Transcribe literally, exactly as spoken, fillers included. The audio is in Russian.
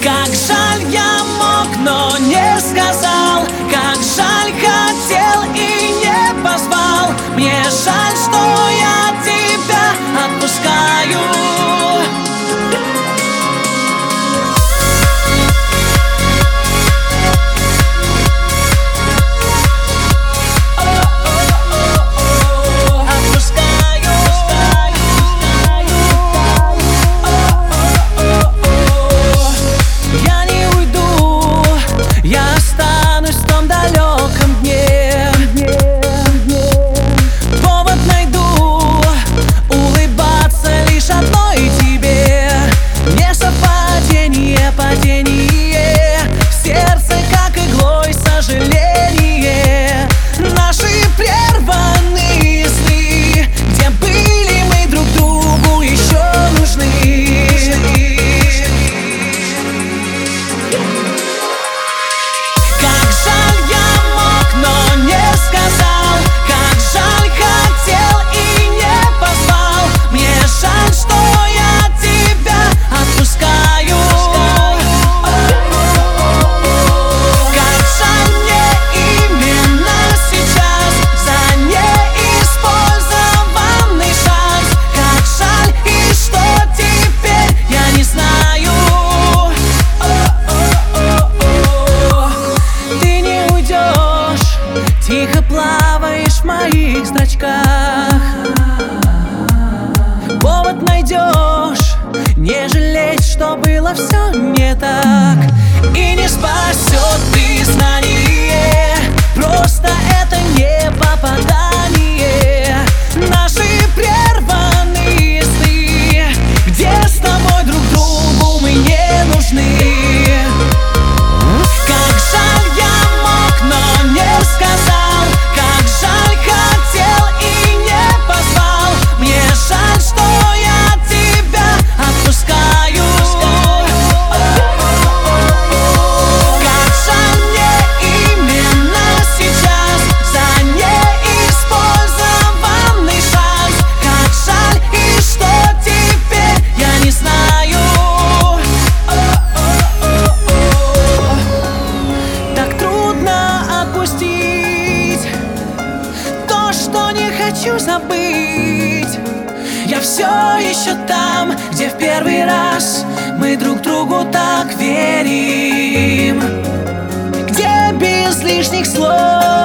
Как жаль, я мог, но не сказал. Как жаль, хотел и не позвал. Мне жаль, что я тебя отпускаю. Падение в сердце, как иглой сожаление. Наши прерванные сны, где были мы друг другу еще нужны. Как жаль, я мог, но не сказал. Как жаль, хотел и не позвал. Мне жаль, что я тебя отпускаю. Тихо плаваешь в моих зрачках. Повод найдешь не жалеть, что было все не так. И не спасет признание, просто это не попадание. Наши прерванные сны, где с тобой друг другу мы не нужны. Как жаль, я мог, но не сказал. Хочу забыть. Я все еще там, где в первый раз мы друг другу так верим, где без лишних слов